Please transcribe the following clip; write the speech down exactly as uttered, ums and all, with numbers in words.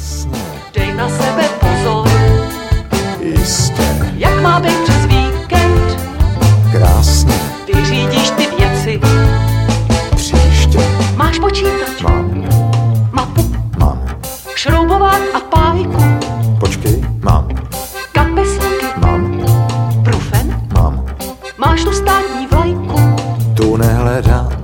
Jasně. Dej na sebe pozor. Jistě. Jak má být přes víkend? Krásně. Vyřídíš ty věci. Příště. Máš počítač? Mám. Mapu? Mám. Šroubovák a pájku? Počkej. Mám. Kapesníky? Mám. Brufen? Mám. Máš tu státní vlajku? Tu nehledám.